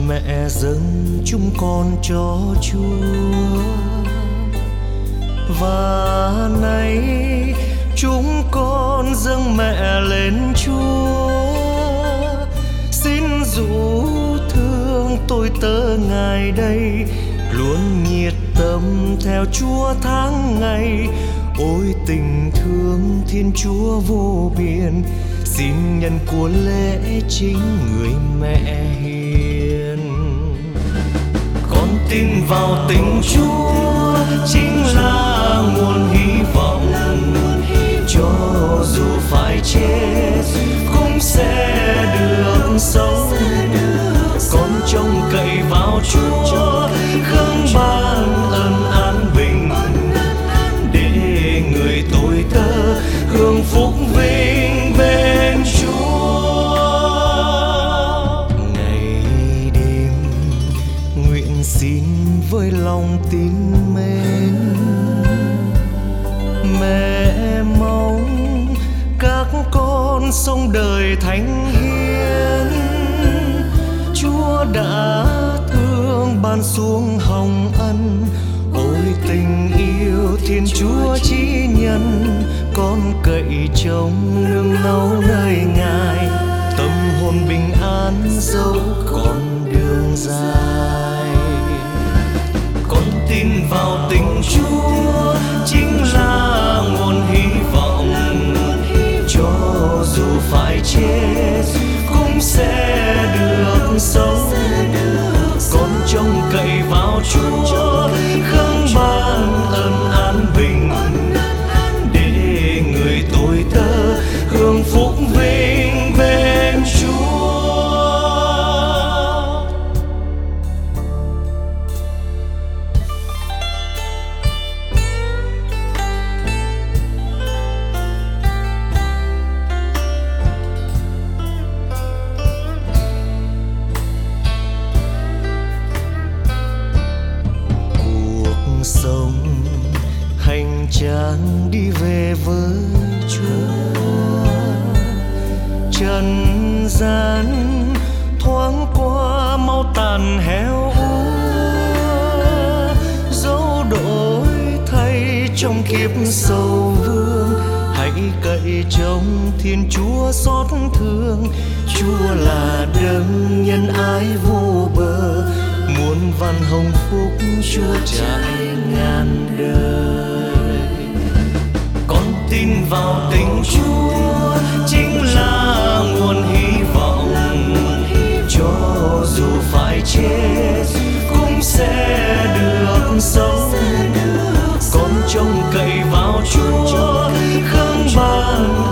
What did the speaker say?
mẹ dâng chúng con cho Chúa. Và nay chúng con dâng mẹ lên Chúa, xin dụ thương tôi tớ ngày đây luôn nhiệt tâm theo Chúa tháng ngày. Ôi tình thương Thiên Chúa vô biên, xin nhân của lễ chính người mẹ hiền. Con tin vào tình Chúa chính là nguồn hy vọng, cho dù phải chết cũng sẽ được sống. Con trông cậy vào Chúa khâng ban ơn an bình, để người tôi tớ hưởng phúc vinh bên Chúa. Ngày đêm nguyện xin với lòng tin mến, mẹ mong các con sống đời thánh hiến. Chúa đã thương ban xuống hồng ân, ôi tình yêu Thiên Chúa chí nhân. Con cậy trông nương náu nơi Ngài, tâm hồn bình an dẫu con đường dài. Con tin vào tình Chúa chính là nguồn hy vọng, cho dù phải chết cũng sẽ được sống. Con trông cậy vào Chúa khâng ban ơn an bình, để người tôi tớ hưởng phúc vinh bên Chúa. Sống hành trang đi về với Chúa, trần gian thoáng qua mau tàn héo úa. Dẫu đổi thay trong kiếp sầu vương, hãy cậy trông Thiên Chúa xót thương. Chúa là đấng nhân ái vô bờ, muôn vàn hồng phúc Chúa trải ngàn đời. Con tin vào tình Chúa chính là nguồn hy vọng, cho dù phải chết cũng sẽ được sống. Con trông cậy vào Chúa khâng ban